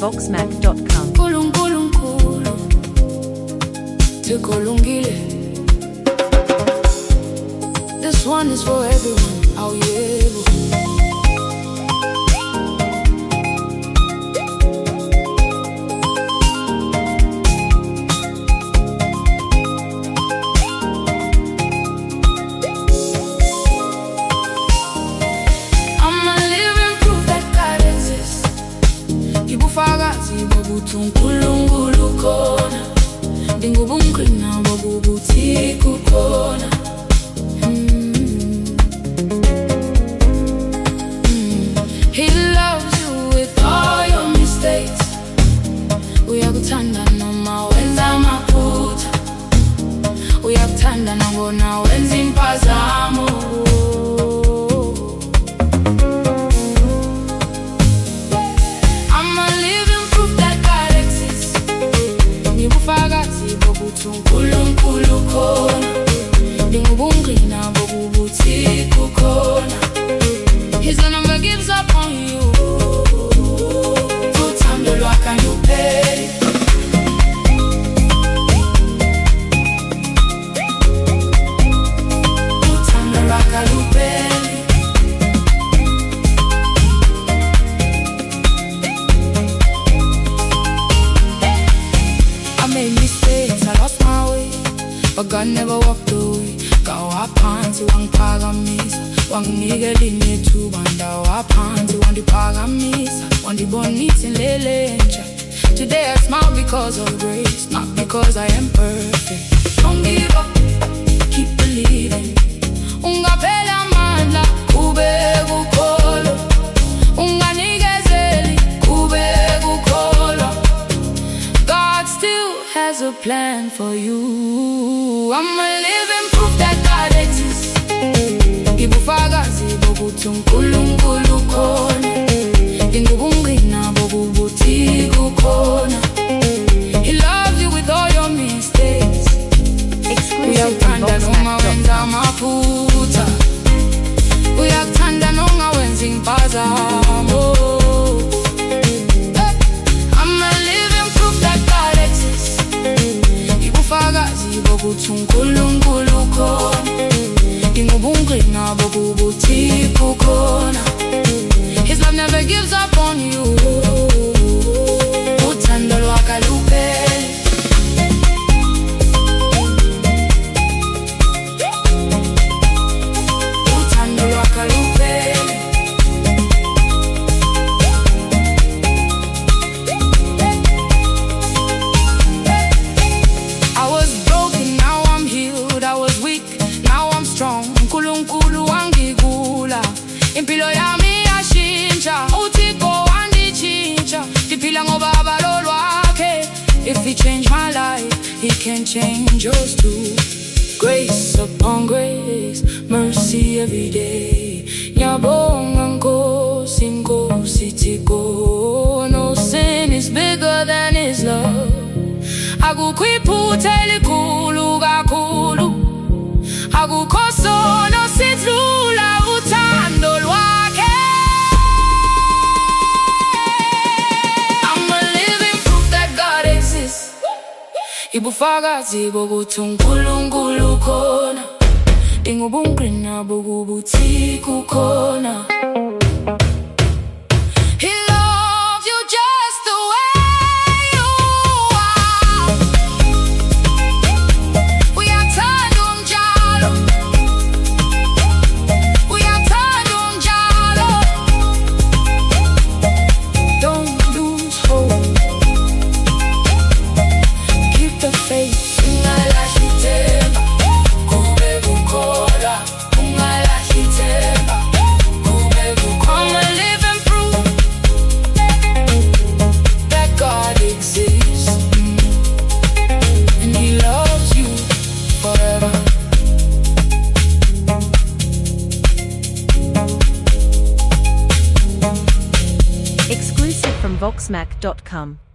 voxmac.com. Nkulunkulu tikulungile. This one is for everyone. Oh yeah. Ibufakazi bokuthi uNkulunkulu ukhona, ngingubungqina bokuthi kukhona. He loves you with all your mistakes. Uyakuthanda noma wenza amaphutha, uyakuthanda nangona wenza impazamo. uNkulunkulu ukhona, ngingubungqina bokuthi kukhona. He's gonna never gives up on you. Uthando lwakhe alupheli. Uthando lwakhe alupheli. I made mistakes, I lost my way, but God never walked away. Gawa phansi wangiphakamisa, wanginikela inethuba ndawa phansi wandiphakamisa, wandibonisa indlela entsha. Today I smile because of grace, not because I am perfect. Don't give up, keep believing. Ungapheli amandla, kube kukholwa. Unganikezeli, kube kukholwa. God still has a plan for you. I'm a living proof that God exists. Ibufakazi bokuthi uNkulunkulu ukhona, ngingubungqina bokuthi kukhona. He loves you with all your mistakes. Uyakuthanda noma wenza amaphutha, uyakuthanda noma wenza impazamo. Bokuthi uNkulunkulu ukhona, ngingubungqina bokuthi kukhona. His love never gives up on you. Uthando lwakhe alupheli. Uthando lwakhe alupheli. uNkulunkulu wangigula, impilo yami yashintsha. uThixo wanditshintsha, ndiphila ngoba abalo lwakhe. If he changed my life, he can change yours too. Grace upon grace, mercy every day. Ngiyabonga Nkosi, Nkosi Thixo. No sin is bigger than his love. Akukho iphutha elikhulu kakhulu, akukho sono sidlula uthando lwakhe. I'm a living proof that God exists. Ibufakazi bokuthi uNkulunkulu ukhona, ngingubungqina bokuthi kukhona. Exclusive from voxmac.com.